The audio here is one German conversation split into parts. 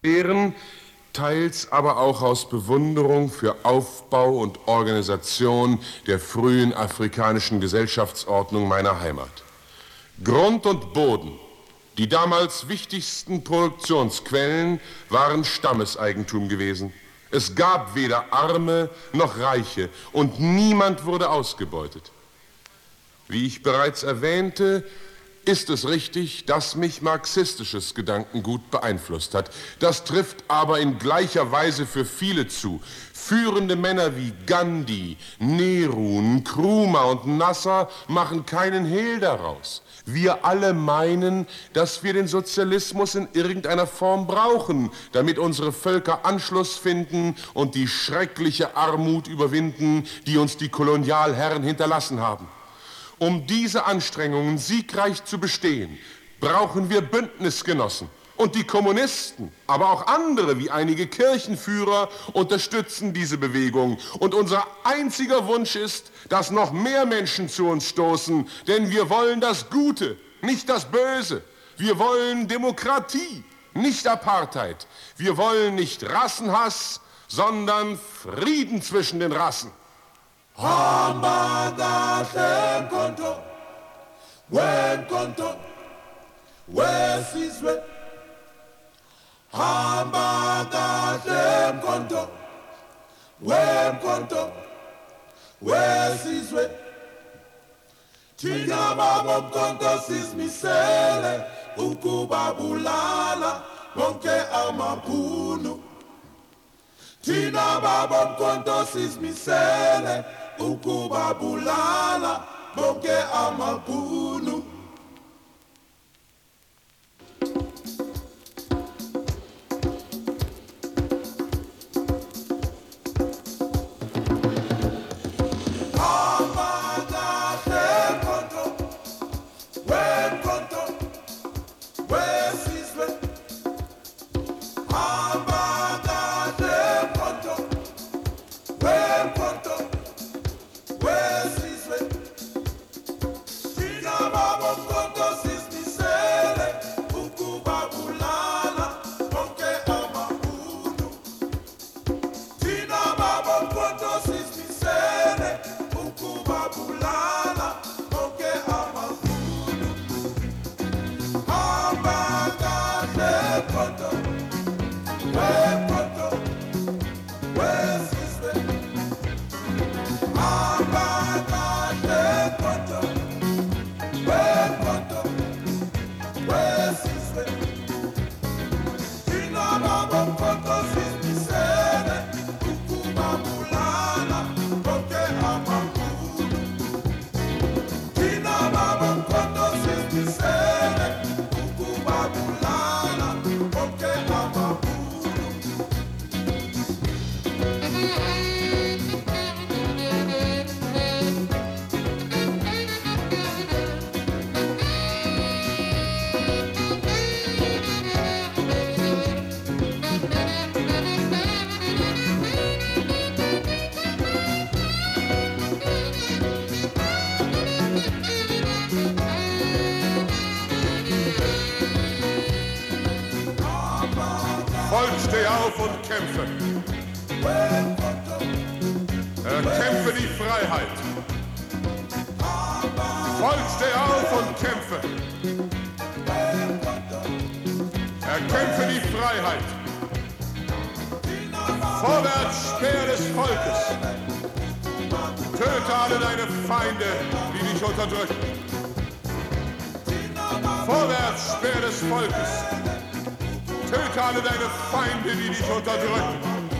Ehren, teils aber auch aus Bewunderung für Aufbau und Organisation der frühen afrikanischen Gesellschaftsordnung meiner Heimat. Grund und Boden, die damals wichtigsten Produktionsquellen, waren Stammeseigentum gewesen. Es gab weder Arme noch Reiche und niemand wurde ausgebeutet. Wie ich bereits erwähnte, ist es richtig, dass mich marxistisches Gedankengut beeinflusst hat. Das trifft aber in gleicher Weise für viele zu. Führende Männer wie Gandhi, Nehru, Nkrumah und Nasser machen keinen Hehl daraus. Wir alle meinen, dass wir den Sozialismus in irgendeiner Form brauchen, damit unsere Völker Anschluss finden und die schreckliche Armut überwinden, die uns die Kolonialherren hinterlassen haben. Um diese Anstrengungen siegreich zu bestehen, brauchen wir Bündnisgenossen. Und die Kommunisten, aber auch andere wie einige Kirchenführer unterstützen diese Bewegung. Und unser einziger Wunsch ist, dass noch mehr Menschen zu uns stoßen, denn wir wollen das Gute, nicht das Böse. Wir wollen Demokratie, nicht Apartheid. Wir wollen nicht Rassenhass, sondern Frieden zwischen den Rassen. Hamba kahle mkhonto wemkhonto wesizwe Hamba kahle mkhonto wemkhonto wesizwe Thina babomkhonto sizimisele ukubabulala bonke amabhunu Thina babomkhonto sizimisele ukubabulala bonke amabhunu Steh auf und kämpfe. Erkämpfe die Freiheit. Volk, steh auf und kämpfe. Erkämpfe die Freiheit. Vorwärts, Speer des Volkes. Töte alle deine Feinde, die dich unterdrücken. Vorwärts, Speer des Volkes. Töte alle deine Feinde, die dich unterdrücken.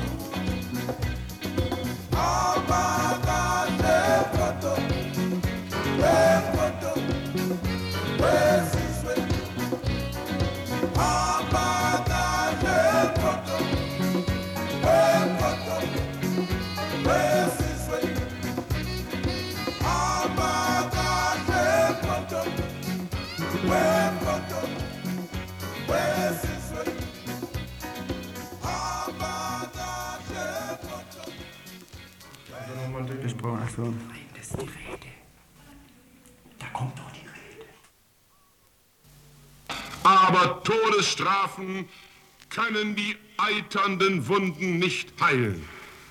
Nein, das ist die Rede. Da kommt doch die Rede. Aber Todesstrafen können die eiternden Wunden nicht heilen.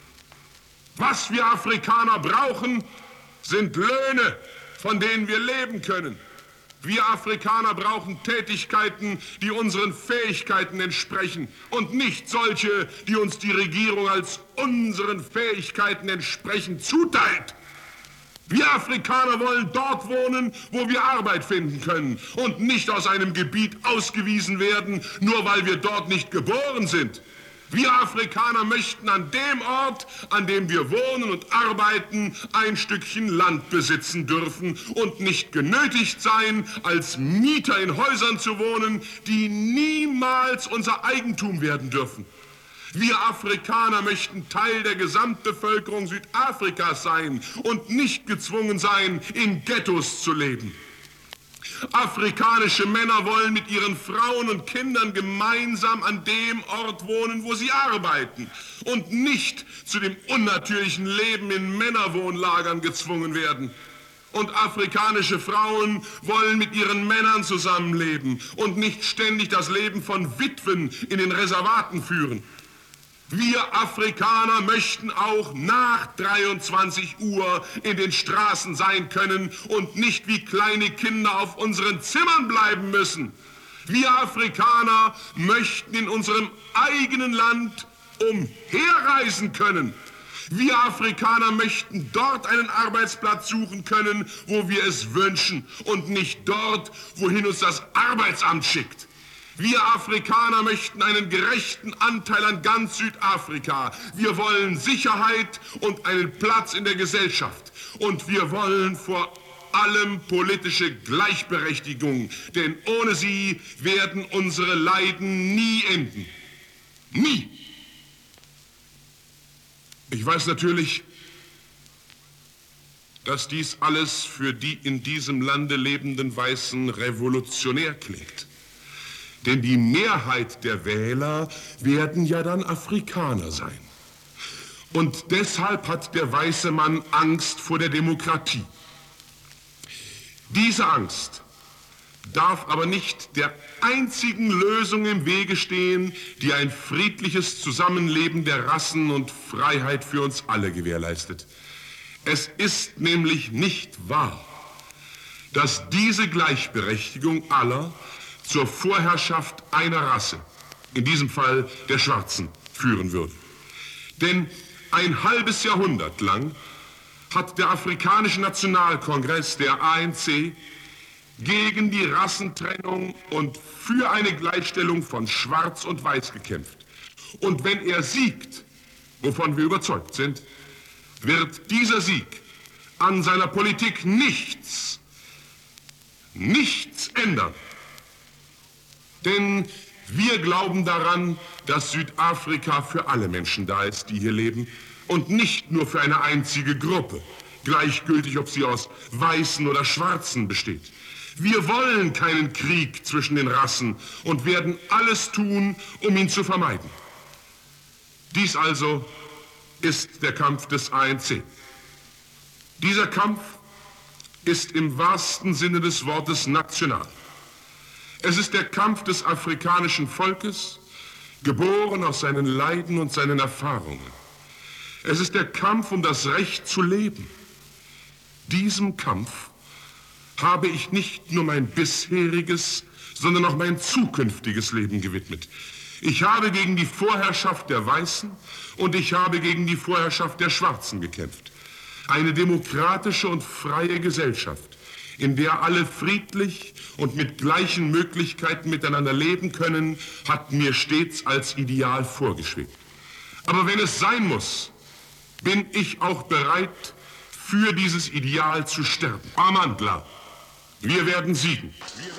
Was wir Afrikaner brauchen, sind Löhne, von denen wir leben können. Wir Afrikaner brauchen Tätigkeiten, die unseren Fähigkeiten entsprechen und nicht solche, die uns die Regierung als unseren Fähigkeiten entsprechend zuteilt. Wir Afrikaner wollen dort wohnen, wo wir Arbeit finden können und nicht aus einem Gebiet ausgewiesen werden, nur weil wir dort nicht geboren sind. Wir Afrikaner möchten an dem Ort, an dem wir wohnen und arbeiten, ein Stückchen Land besitzen dürfen und nicht genötigt sein, als Mieter in Häusern zu wohnen, die niemals unser Eigentum werden dürfen. Wir Afrikaner möchten Teil der Gesamtbevölkerung Südafrikas sein und nicht gezwungen sein, in Ghettos zu leben. Afrikanische Männer wollen mit ihren Frauen und Kindern gemeinsam an dem Ort wohnen, wo sie arbeiten und nicht zu dem unnatürlichen Leben in Männerwohnlagern gezwungen werden. Und afrikanische Frauen wollen mit ihren Männern zusammenleben und nicht ständig das Leben von Witwen in den Reservaten führen. Wir Afrikaner möchten auch nach 23 Uhr in den Straßen sein können und nicht wie kleine Kinder auf unseren Zimmern bleiben müssen. Wir Afrikaner möchten in unserem eigenen Land umherreisen können. Wir Afrikaner möchten dort einen Arbeitsplatz suchen können, wo wir es wünschen und nicht dort, wohin uns das Arbeitsamt schickt. Wir Afrikaner möchten einen gerechten Anteil an ganz Südafrika. Wir wollen Sicherheit und einen Platz in der Gesellschaft. Und wir wollen vor allem politische Gleichberechtigung, denn ohne sie werden unsere Leiden nie enden. Nie. Ich weiß natürlich, dass dies alles für die in diesem Lande lebenden Weißen revolutionär klingt. Denn die Mehrheit der Wähler werden ja dann Afrikaner sein. Und deshalb hat der weiße Mann Angst vor der Demokratie. Diese Angst darf aber nicht der einzigen Lösung im Wege stehen, die ein friedliches Zusammenleben der Rassen und Freiheit für uns alle gewährleistet. Es ist nämlich nicht wahr, dass diese Gleichberechtigung aller zur Vorherrschaft einer Rasse, in diesem Fall der Schwarzen, führen würde. Denn ein halbes Jahrhundert lang hat der Afrikanische Nationalkongress, der ANC, gegen die Rassentrennung und für eine Gleichstellung von Schwarz und Weiß gekämpft. Und wenn er siegt, wovon wir überzeugt sind, wird dieser Sieg an seiner Politik nichts ändern. Denn wir glauben daran, dass Südafrika für alle Menschen da ist, die hier leben, und nicht nur für eine einzige Gruppe, gleichgültig, ob sie aus Weißen oder Schwarzen besteht. Wir wollen keinen Krieg zwischen den Rassen und werden alles tun, um ihn zu vermeiden. Dies also ist der Kampf des ANC. Dieser Kampf ist im wahrsten Sinne des Wortes national. Es ist der Kampf des afrikanischen Volkes, geboren aus seinen Leiden und seinen Erfahrungen. Es ist der Kampf um das Recht zu leben. Diesem Kampf habe ich nicht nur mein bisheriges, sondern auch mein zukünftiges Leben gewidmet. Ich habe gegen die Vorherrschaft der Weißen und ich habe gegen die Vorherrschaft der Schwarzen gekämpft. Eine demokratische und freie Gesellschaft, in der alle friedlich und mit gleichen Möglichkeiten miteinander leben können, hat mir stets als Ideal vorgeschwebt. Aber wenn es sein muss, bin ich auch bereit, für dieses Ideal zu sterben. Amandla, wir werden siegen.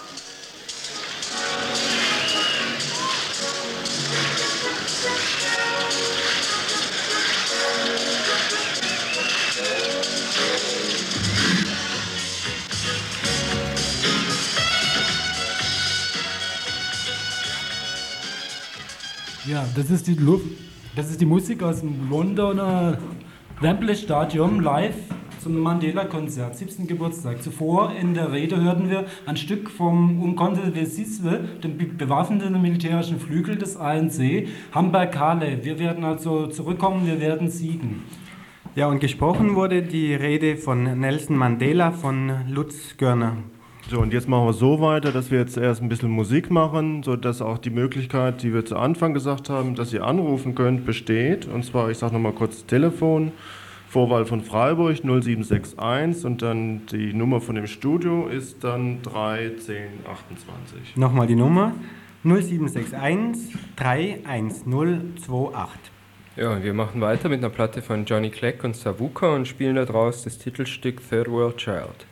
Ja, das ist die Musik aus dem Londoner Wembley Stadium live zum Mandela-Konzert, 70. Geburtstag. Zuvor in der Rede hörten wir ein Stück vom Umkhonto we Sizwe, dem bewaffneten militärischen Flügel des ANC, Hamberkale. Wir werden also zurückkommen, wir werden siegen. Ja, und gesprochen wurde die Rede von Nelson Mandela von Lutz Görner. So, und jetzt machen wir so weiter, dass wir jetzt erst ein bisschen Musik machen, sodass auch die Möglichkeit, die wir zu Anfang gesagt haben, dass ihr anrufen könnt, besteht. Und zwar, ich sage nochmal kurz das Telefon, Vorwahl von Freiburg 0761 und dann die Nummer von dem Studio ist dann 31028. Nochmal die Nummer 0761 31028. Ja, wir machen weiter mit einer Platte von Johnny Clegg und Savuka und spielen daraus das Titelstück Third World Child.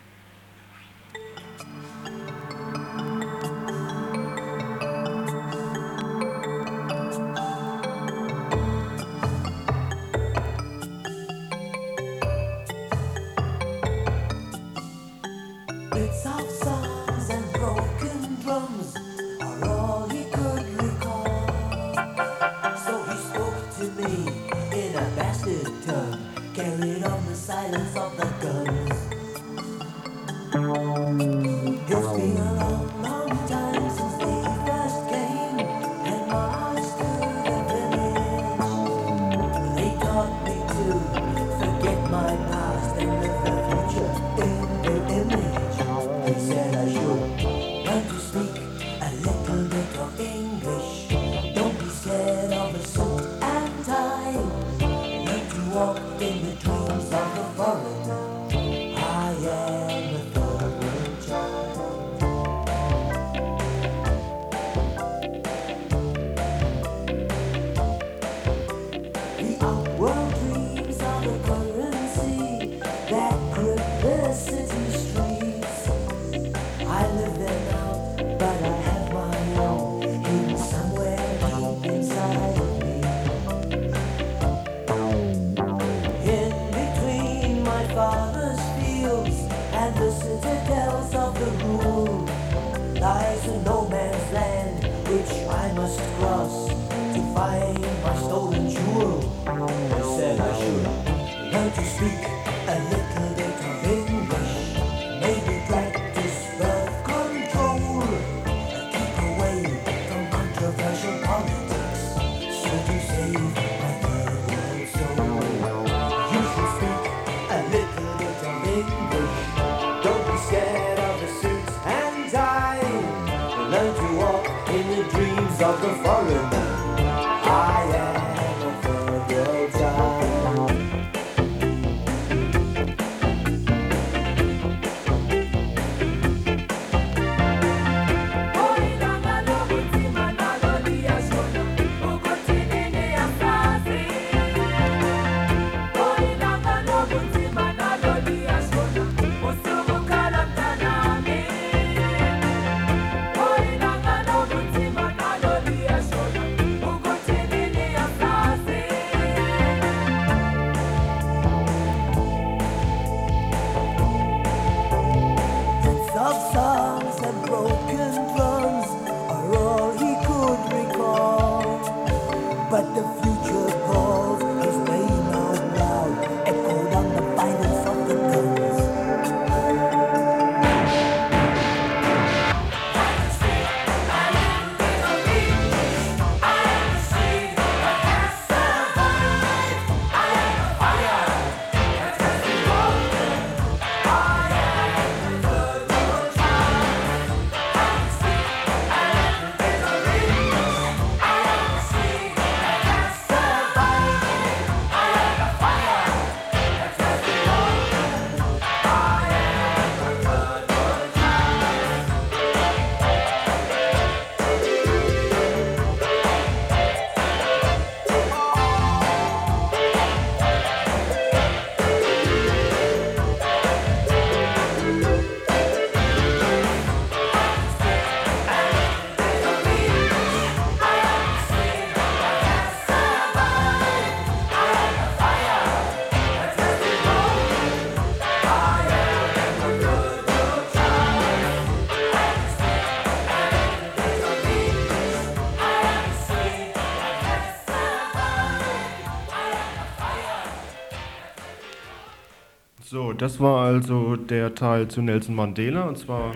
So, das war also der Teil zu Nelson Mandela, und zwar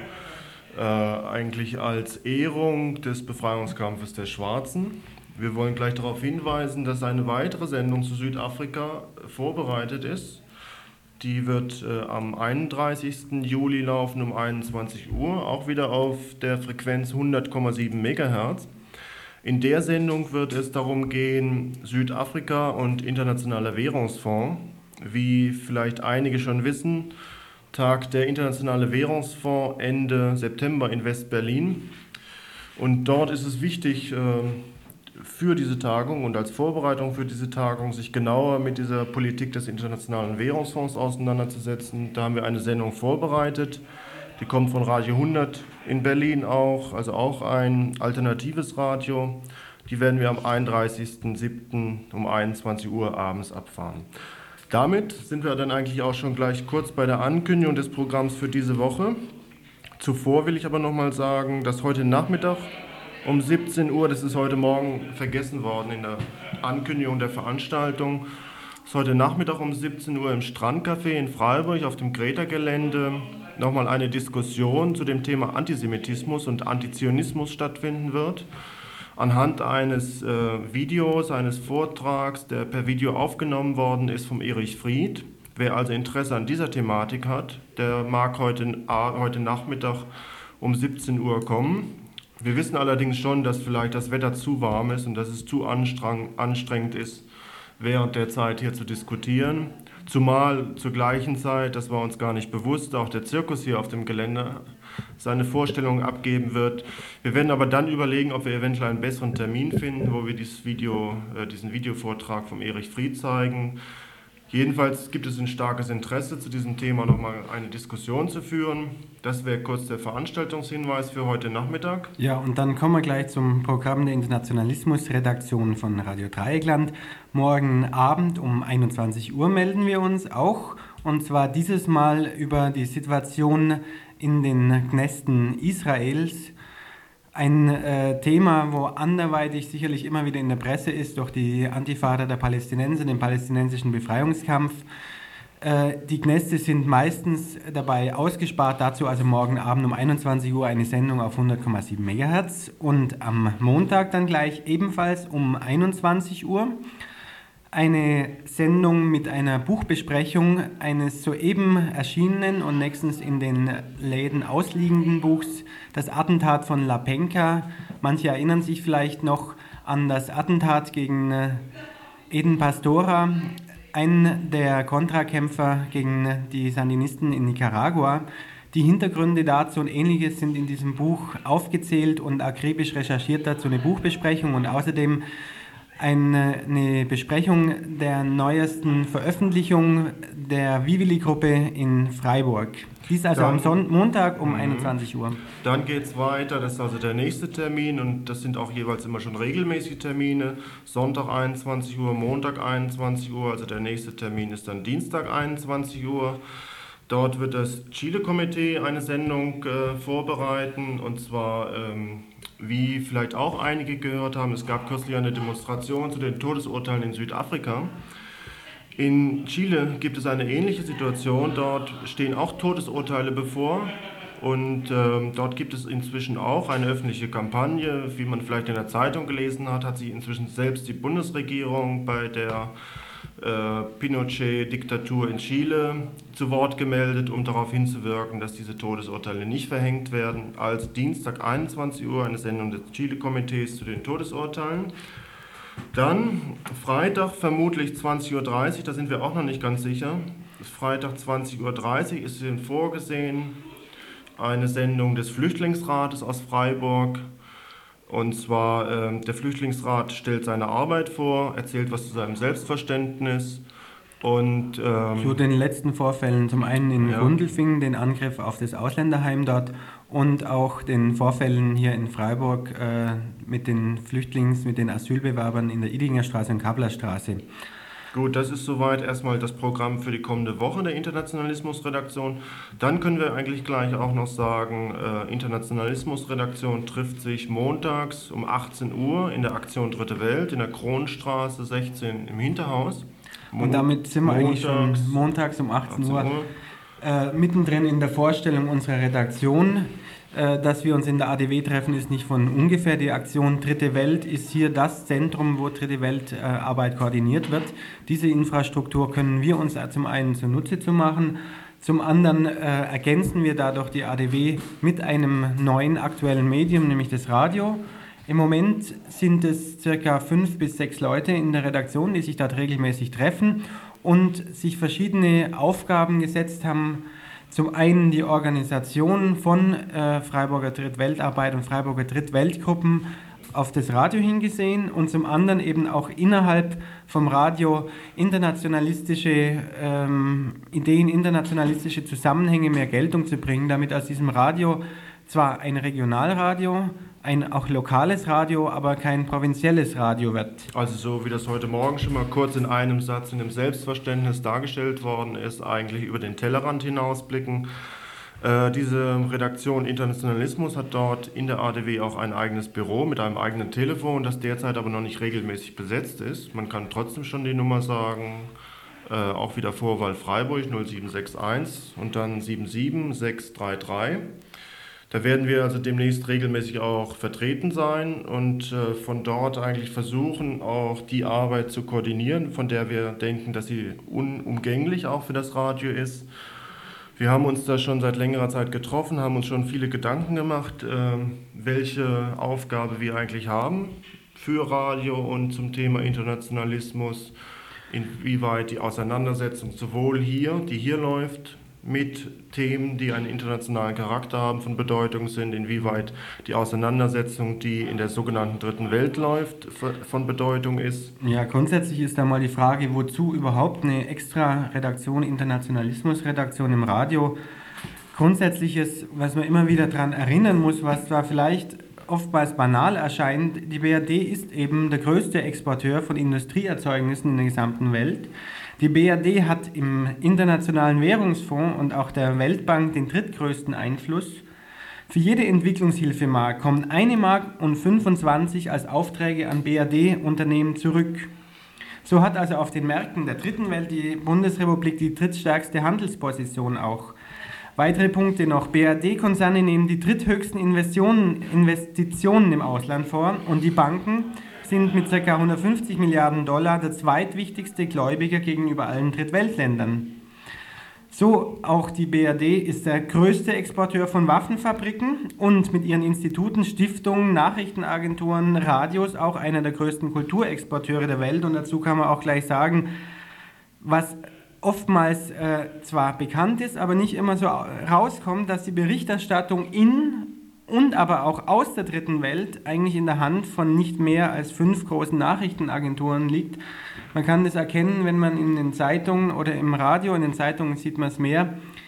eigentlich als Ehrung des Befreiungskampfes der Schwarzen. Wir wollen gleich darauf hinweisen, dass eine weitere Sendung zu Südafrika vorbereitet ist. Die wird am 31. Juli laufen um 21 Uhr, auch wieder auf der Frequenz 100,7 MHz. In der Sendung wird es darum gehen, Südafrika und Internationaler Währungsfonds. Wie vielleicht einige schon wissen, tagt der Internationale Währungsfonds Ende September in West-Berlin. Und dort ist es wichtig, für diese Tagung und als Vorbereitung für diese Tagung sich genauer mit dieser Politik des Internationalen Währungsfonds auseinanderzusetzen. Da haben wir eine Sendung vorbereitet, die kommt von Radio 100 in Berlin auch, also auch ein alternatives Radio. Die werden wir am 31.07. um 21 Uhr abends abfahren. Damit sind wir dann eigentlich auch schon gleich kurz bei der Ankündigung des Programms für diese Woche. Zuvor will ich aber nochmal sagen, dass heute Nachmittag um 17 Uhr, das ist heute Morgen vergessen worden in der Ankündigung der Veranstaltung, ist heute Nachmittag um 17 Uhr im Strandcafé in Freiburg auf dem Greta-Gelände nochmal eine Diskussion zu dem Thema Antisemitismus und Antizionismus stattfinden wird. Anhand eines Videos, eines Vortrags, der per Video aufgenommen worden ist vom Erich Fried. Wer also Interesse an dieser Thematik hat, der mag heute Nachmittag um 17 Uhr kommen. Wir wissen allerdings schon, dass vielleicht das Wetter zu warm ist und dass es zu anstrengend ist, während der Zeit hier zu diskutieren. Zumal zur gleichen Zeit, das war uns gar nicht bewusst, auch der Zirkus hier auf dem Gelände seine Vorstellung abgeben wird. Wir werden aber dann überlegen, ob wir eventuell einen besseren Termin finden, wo wir diesen Videovortrag vom Erich Fried zeigen. Jedenfalls gibt es ein starkes Interesse, zu diesem Thema nochmal eine Diskussion zu führen. Das wäre kurz der Veranstaltungshinweis für heute Nachmittag. Ja, und dann kommen wir gleich zum Programm der Internationalismusredaktion von Radio Dreieckland. Morgen Abend um 21 Uhr melden wir uns auch, und zwar dieses Mal über die Situation in den Knesten Israels. Ein Thema, wo anderweitig sicherlich immer wieder in der Presse ist, durch die Antifada der Palästinenser, den palästinensischen Befreiungskampf. Die Kneste sind meistens dabei ausgespart, dazu also morgen Abend um 21 Uhr eine Sendung auf 100,7 MHz und am Montag dann gleich ebenfalls um 21 Uhr eine Sendung mit einer Buchbesprechung eines soeben erschienenen und nächstens in den Läden ausliegenden Buchs, das Attentat von Lapenka. Manche erinnern sich vielleicht noch an das Attentat gegen Eden Pastora, einen der Kontrakämpfer gegen die Sandinisten in Nicaragua. Die Hintergründe dazu und Ähnliches sind in diesem Buch aufgezählt und akribisch recherchiert, dazu eine Buchbesprechung und außerdem eine Besprechung der neuesten Veröffentlichung der Vivili-Gruppe in Freiburg. Dies also am Montag um 21 Uhr. Dann geht es weiter, das ist also der nächste Termin und das sind auch jeweils immer schon regelmäßige Termine. Sonntag 21 Uhr, Montag 21 Uhr, also der nächste Termin ist dann Dienstag 21 Uhr. Dort wird das Chile-Komitee eine Sendung vorbereiten, und zwar, wie vielleicht auch einige gehört haben, es gab kürzlich eine Demonstration zu den Todesurteilen in Südafrika. In Chile gibt es eine ähnliche Situation, dort stehen auch Todesurteile bevor und dort gibt es inzwischen auch eine öffentliche Kampagne. Wie man vielleicht in der Zeitung gelesen hat, hat sich inzwischen selbst die Bundesregierung bei der Pinochet-Diktatur in Chile zu Wort gemeldet, um darauf hinzuwirken, dass diese Todesurteile nicht verhängt werden. Also Dienstag 21 Uhr eine Sendung des Chile-Komitees zu den Todesurteilen. Dann Freitag vermutlich 20.30 Uhr, da sind wir auch noch nicht ganz sicher. Freitag 20.30 Uhr ist vorgesehen eine Sendung des Flüchtlingsrates aus Freiburg. Und zwar, der Flüchtlingsrat stellt seine Arbeit vor, erzählt was zu seinem Selbstverständnis und zu den letzten Vorfällen, zum einen in Gundelfingen, den Angriff auf das Ausländerheim dort und auch den Vorfällen hier in Freiburg mit den mit den Asylbewerbern in der Idinger Straße und Kablerstraße. Gut, das ist soweit erstmal das Programm für die kommende Woche der Internationalismusredaktion. Dann können wir eigentlich gleich auch noch sagen, Internationalismusredaktion trifft sich montags um 18 Uhr in der Aktion Dritte Welt in der Kronstraße 16 im Hinterhaus. Und damit sind wir eigentlich schon montags um 18 Uhr mittendrin in der Vorstellung unserer Redaktion. Dass wir uns in der ADW treffen, ist nicht von ungefähr. Die Aktion Dritte Welt ist hier das Zentrum, wo Dritte Welt Arbeit koordiniert wird. Diese Infrastruktur können wir uns zum einen zunutze zu machen, zum anderen ergänzen wir dadurch die ADW mit einem neuen aktuellen Medium, nämlich das Radio. Im Moment sind es ca. 5 bis 6 Leute in der Redaktion, die sich dort regelmäßig treffen und sich verschiedene Aufgaben gesetzt haben. Zum einen die Organisation von Freiburger Drittweltarbeit und Freiburger Drittweltgruppen auf das Radio hingesehen und zum anderen eben auch innerhalb vom Radio internationalistische Ideen, internationalistische Zusammenhänge mehr Geltung zu bringen, damit aus diesem Radio zwar ein Regionalradio, ein auch lokales Radio, aber kein provinzielles Radio wird. Also so wie das heute Morgen schon mal kurz in einem Satz in dem Selbstverständnis dargestellt worden ist, eigentlich über den Tellerrand hinausblicken. Diese Redaktion Internationalismus hat dort in der ADW auch ein eigenes Büro mit einem eigenen Telefon, das derzeit aber noch nicht regelmäßig besetzt ist. Man kann trotzdem schon die Nummer sagen, auch wieder Vorwahl Freiburg 0761 und dann 77633. Da werden wir also demnächst regelmäßig auch vertreten sein und von dort eigentlich versuchen, auch die Arbeit zu koordinieren, von der wir denken, dass sie unumgänglich auch für das Radio ist. Wir haben uns da schon seit längerer Zeit getroffen, haben uns schon viele Gedanken gemacht, welche Aufgabe wir eigentlich haben für Radio und zum Thema Internationalismus, inwieweit die Auseinandersetzung sowohl hier, die hier läuft, mit Themen, die einen internationalen Charakter haben, von Bedeutung sind, inwieweit die Auseinandersetzung, die in der sogenannten Dritten Welt läuft, von Bedeutung ist. Ja, grundsätzlich ist da mal die Frage, wozu überhaupt eine extra Redaktion, Internationalismusredaktion im Radio. Grundsätzliches, was man immer wieder daran erinnern muss, was zwar vielleicht oftmals banal erscheint, die BRD ist eben der größte Exporteur von Industrieerzeugnissen in der gesamten Welt. Die BRD hat im Internationalen Währungsfonds und auch der Weltbank den drittgrößten Einfluss. Für jede Entwicklungshilfemark kommen 1,25 Mark als Aufträge an BRD-Unternehmen zurück. So hat also auf den Märkten der Dritten Welt die Bundesrepublik die drittstärkste Handelsposition auch. Weitere Punkte noch. BRD-Konzerne nehmen die dritthöchsten Investitionen im Ausland vor und die Banken sind mit ca. 150 Milliarden Dollar der zweitwichtigste Gläubiger gegenüber allen Drittweltländern. So auch die BRD ist der größte Exporteur von Waffenfabriken und mit ihren Instituten, Stiftungen, Nachrichtenagenturen, Radios auch einer der größten Kulturexporteure der Welt. Und dazu kann man auch gleich sagen, was oftmals zwar bekannt ist, aber nicht immer so rauskommt, dass die Berichterstattung in und aber auch aus der Dritten Welt eigentlich in der Hand von nicht mehr als 5 großen Nachrichtenagenturen liegt. Man kann das erkennen, wenn man in den Zeitungen oder im Radio, in den Zeitungen sieht man es mehr,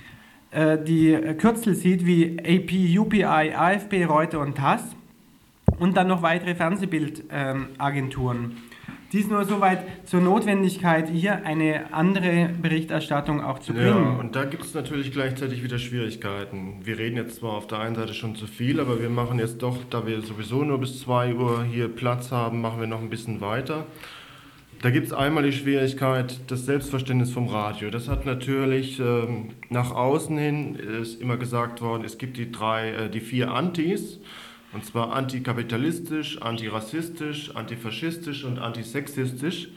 die Kürzel sieht wie AP, UPI, AFP, Reuters und TASS und dann noch weitere Fernsehbildagenturen. Dies nur soweit zur Notwendigkeit, hier eine andere Berichterstattung auch zu bringen. Ja, und da gibt es natürlich gleichzeitig wieder Schwierigkeiten. Wir reden jetzt zwar auf der einen Seite schon zu viel, aber wir machen jetzt doch, da wir sowieso nur bis 2 Uhr hier Platz haben, machen wir noch ein bisschen weiter. Da gibt es einmal die Schwierigkeit, das Selbstverständnis vom Radio. Das hat natürlich nach außen hin, ist immer gesagt worden, es gibt die 4 Antis. Und zwar antikapitalistisch, antirassistisch, antifaschistisch und antisexistisch.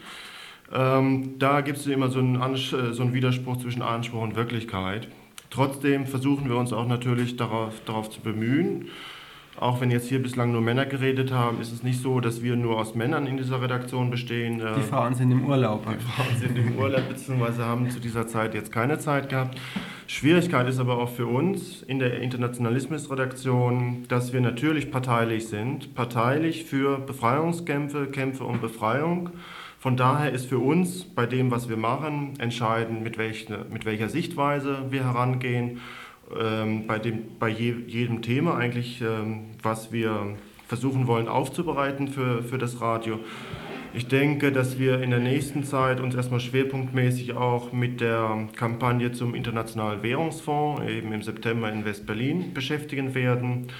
Da gibt es immer so einen Widerspruch zwischen Anspruch und Wirklichkeit. Trotzdem versuchen wir uns auch natürlich darauf zu bemühen. Auch wenn jetzt hier bislang nur Männer geredet haben, ist es nicht so, dass wir nur aus Männern in dieser Redaktion bestehen. Die Frauen sind im Urlaub. Die Frauen sind im Urlaub, beziehungsweise haben zu dieser Zeit jetzt keine Zeit gehabt. Schwierigkeit ist aber auch für uns in der Internationalismusredaktion, dass wir natürlich parteilich sind. Parteilich für Befreiungskämpfe, Kämpfe um Befreiung. Von daher ist für uns bei dem, was wir machen, entscheidend, mit welcher Sichtweise wir herangehen. Bei jedem Thema eigentlich, was wir versuchen wollen aufzubereiten für das Radio. Ich denke, dass wir in der nächsten Zeit uns erstmal schwerpunktmäßig auch mit der Kampagne zum Internationalen Währungsfonds, eben im September in West-Berlin, beschäftigen werden.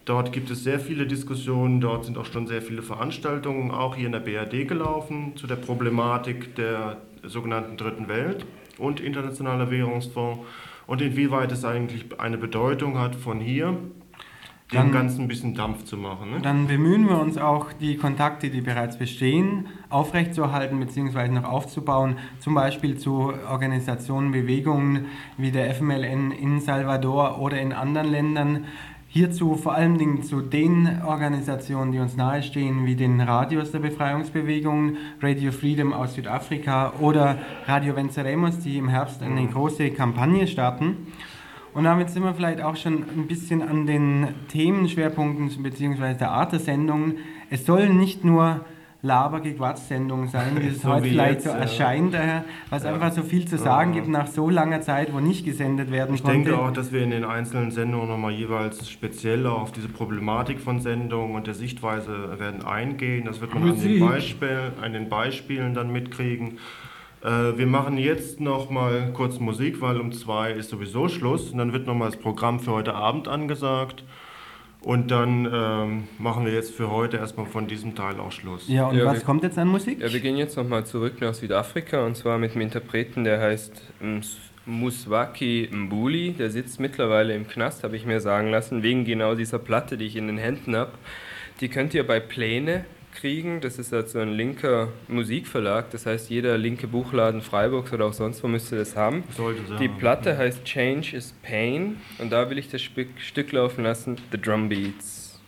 Dort gibt es sehr viele Diskussionen, dort sind auch schon sehr viele Veranstaltungen, auch hier in der BRD gelaufen, zu der Problematik der sogenannten Dritten Welt und Internationaler Währungsfonds und inwieweit es eigentlich eine Bedeutung hat, von hier dem Ganzen ein bisschen Dampf zu machen. Ne? Dann bemühen wir uns auch, die Kontakte, die bereits bestehen, aufrechtzuerhalten bzw. noch aufzubauen, zum Beispiel zu Organisationen, Bewegungen wie der FMLN in Salvador oder in anderen Ländern. Hierzu vor allen Dingen zu den Organisationen, die uns nahestehen, wie den Radios der Befreiungsbewegung, Radio Freedom aus Südafrika oder Radio Venceremos, die im Herbst eine große Kampagne starten. Und damit sind wir vielleicht auch schon ein bisschen an den Themenschwerpunkten bzw. der Art der Sendung. Es sollen nicht nur Laber-Gequatsch-Sendungen sein, wie es So heute wie vielleicht jetzt, so erscheint, was einfach so viel zu sagen gibt nach so langer Zeit, wo nicht gesendet werden Ich konnte. denke auch, dass wir in den einzelnen Sendungen nochmal jeweils speziell auf diese Problematik von Sendungen und der Sichtweise werden eingehen. Das wird man an den Beispielen dann mitkriegen. Wir machen jetzt nochmal kurz Musik, weil um 2 ist sowieso Schluss. Und dann wird nochmal das Programm für heute Abend angesagt. Und dann machen wir jetzt für heute erstmal von diesem Teil auch Schluss. Ja, und was kommt jetzt an Musik? Ja, wir gehen jetzt nochmal zurück nach Südafrika und zwar mit einem Interpreten, der heißt Muswaki Mbuli. Der sitzt mittlerweile im Knast, habe ich mir sagen lassen, wegen genau dieser Platte, die ich in den Händen habe. Die könnt ihr bei Pläne kriegen. Das ist also ein linker Musikverlag, das heißt jeder linke Buchladen Freiburgs oder auch sonst wo müsste das haben. Die Platte heißt Change is Pain und da will ich das Stück laufen lassen, The Drum Beats.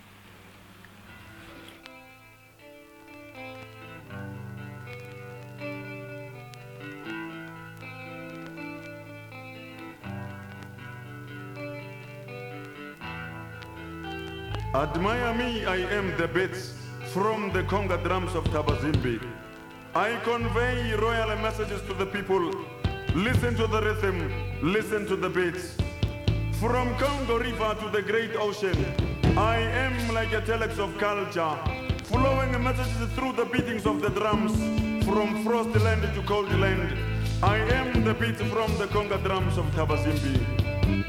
Admire me, I am the bits from the conga drums of Tabazimbi. I convey royal messages to the people. Listen to the rhythm, listen to the beats. From Congo River to the great ocean, I am like a telex of culture, flowing messages through the beatings of the drums. From frosty land to cold land, I am the beats from the conga drums of Tabazimbi.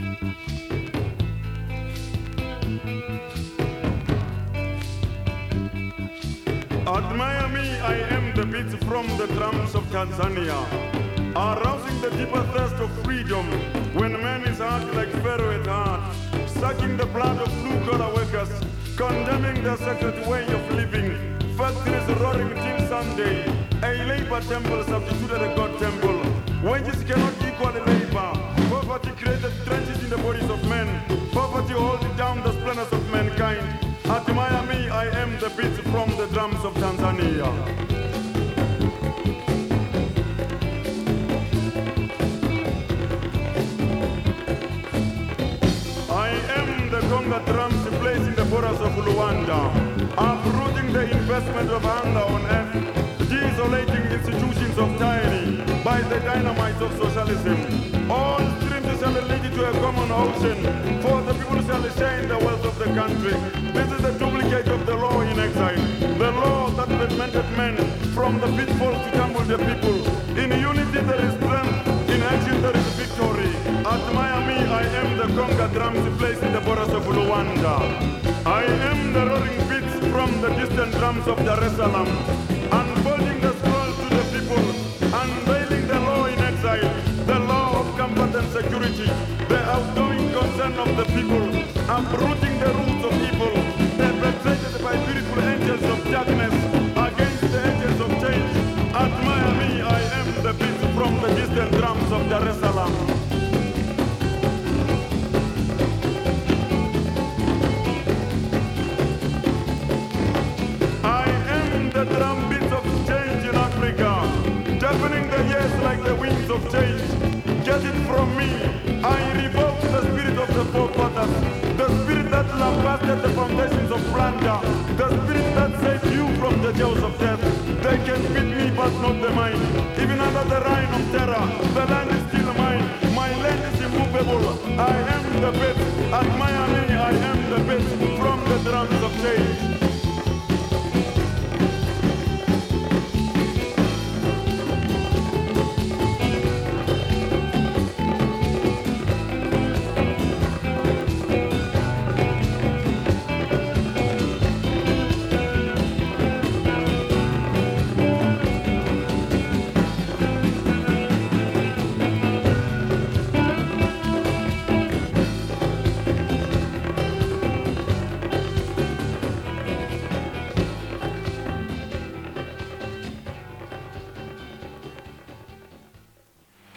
Admire me, I am the beats from the drums of Tanzania, arousing the deeper thirst of freedom when man is hard like Pharaoh at heart, sucking the blood of blue-collar workers, condemning their sacred way of living, factories roaring till Sunday, a labor temple substituted a God temple, wages cannot equal labor, poverty created trenches in the bodies of men, poverty holding down the splendors of mankind. Admire me, I am the beats from the drums of Tanzania. I am the conga drums placed in the borders of Luanda, uprooting the investment of hunger on earth, desolating institutions of tyranny by the dynamite of socialism. All streams shall lead to a common ocean, for the people shall share in the wealth of the country. This is the duplicate of the law in exile, the law that prevented men from the pitfalls to tumble the people. In unity there is strength, in action there is victory. Admire me, I am the conga drums placed in the borders of Luanda. I am the roaring beats from the distant drums of Dar es Salaam, unfolding the scroll to the people, unveiling the law in exile, the law of comfort and security, the outgoing concern of the people, uprooting the roots of evil, perpetrated by beautiful angels of darkness against the angels of change. Admire me, I am the beats from the distant drums of Dar es Salaam. I am the drum beats of change in Africa, deafening the ears like the winds of change. Get it from me, I revoke the spirit of the forefathers, the spirit that lambasted the foundations of plunder, the spirit that saved you from the jaws of death. They can beat me but not the mine. Even under the reign of terror, the land is still mine. My land is immovable. I am the best. Admire me, I am the best from the drums of change.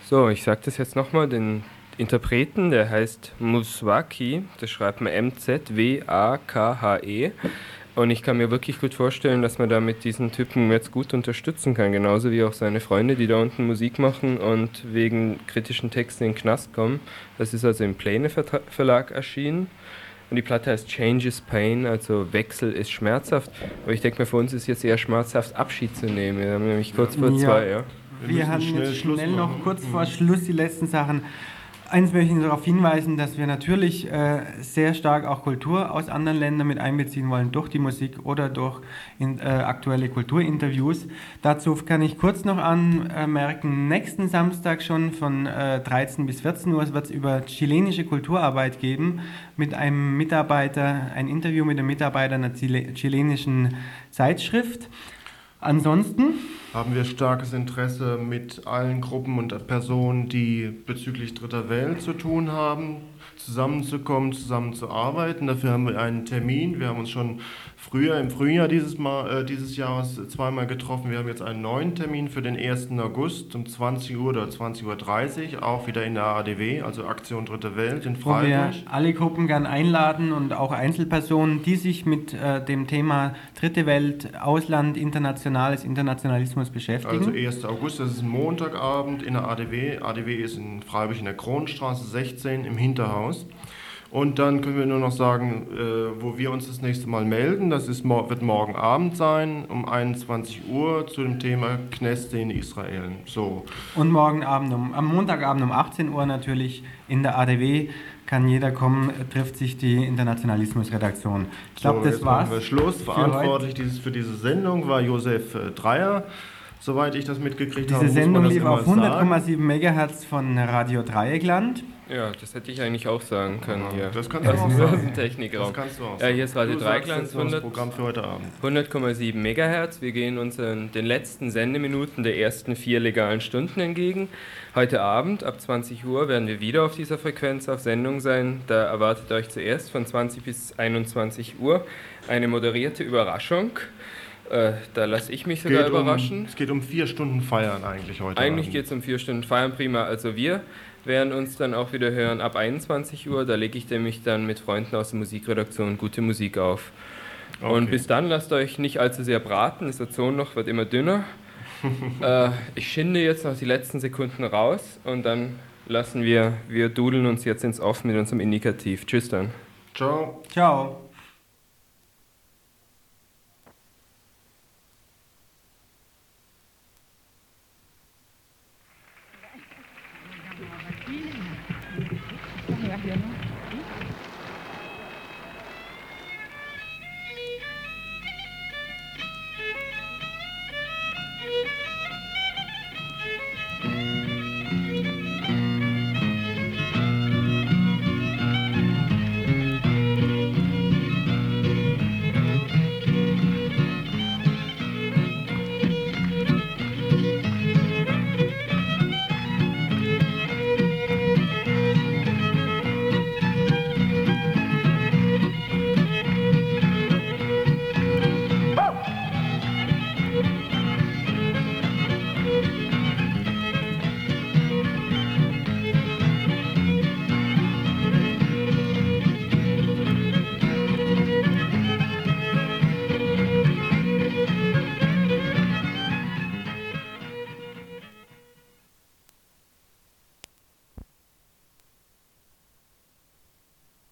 So, ich sage das jetzt nochmal, den Interpreten, der heißt Muzwakhe, das schreibt man M-Z-W-A-K-H-E. Und ich kann mir wirklich gut vorstellen, dass man da mit diesen Typen jetzt gut unterstützen kann, genauso wie auch seine Freunde, die da unten Musik machen und wegen kritischen Texten in den Knast kommen. Das ist also im Pläne Verlag erschienen. Und die Platte heißt Change is Pain, also Wechsel ist schmerzhaft. Aber ich denke mir, für uns ist jetzt eher schmerzhaft, Abschied zu nehmen. Wir haben nämlich kurz vor 2, ja. Wir haben jetzt schnell noch kurz vor Schluss die letzten Sachen. Eins möchte ich darauf hinweisen, dass wir natürlich sehr stark auch Kultur aus anderen Ländern mit einbeziehen wollen, durch die Musik oder durch aktuelle Kulturinterviews. Dazu kann ich kurz noch anmerken, nächsten Samstag schon von 13 bis 14 Uhr wird es über chilenische Kulturarbeit geben, mit einem Mitarbeiter, ein Interview mit einem Mitarbeiter einer chilenischen Zeitschrift. Ansonsten haben wir starkes Interesse mit allen Gruppen und Personen, die bezüglich Dritter Welt zu tun haben, zusammenzukommen, zusammenzuarbeiten. Dafür haben wir einen Termin. Wir haben uns schon im Frühjahr dieses Jahres zweimal getroffen. Wir haben jetzt einen neuen Termin für den 1. August um 20 Uhr oder 20.30 Uhr, auch wieder in der ADW, also Aktion Dritte Welt in Freiburg. Wo wir alle Gruppen gern einladen und auch Einzelpersonen, die sich mit dem Thema Dritte Welt, Ausland, Internationalismus beschäftigen. Also 1. August, das ist ein Montagabend in der ADW. ADW ist in Freiburg in der Kronstraße 16 im Hinterhaus. Und dann können wir nur noch sagen, wo wir uns das nächste Mal melden. Das wird morgen Abend sein, um 21 Uhr, zu dem Thema Kneste in Israel. So. Und morgen Abend am Montagabend um 18 Uhr natürlich in der ADW kann jeder kommen, trifft sich die Internationalismusredaktion. Ich glaube, das war's. Machen wir Schluss. Verantwortlich für diese Sendung war Josef Dreyer, soweit ich das mitgekriegt habe. Diese Sendung lief auf 100,7 MHz von Radio Dreieckland. Ja, das hätte ich eigentlich auch sagen können hier. Das kannst du auch sagen. Technikraum. Das kannst du auch sagen. Ja, hier ist Radio Dreieckland, Programm für heute Abend. 100,7 MHz. Wir gehen uns den letzten Sendeminuten der ersten 4 legalen Stunden entgegen. Heute Abend ab 20 Uhr werden wir wieder auf dieser Frequenz auf Sendung sein. Da erwartet euch zuerst von 20 bis 21 Uhr eine moderierte Überraschung. Da lasse ich mich sogar überraschen. Es geht um 4 Stunden Feiern eigentlich heute. Eigentlich geht es um 4 Stunden Feiern, prima. Also wir werden uns dann auch wieder hören ab 21 Uhr. Da lege ich nämlich dann mit Freunden aus der Musikredaktion gute Musik auf. Okay. Und bis dann lasst euch nicht allzu sehr braten. Das Ozon noch wird immer dünner. Ich schinde jetzt noch die letzten Sekunden raus und dann lassen wir dudeln uns jetzt ins Off mit unserem Indikativ. Tschüss dann. Ciao. Ciao. Ja,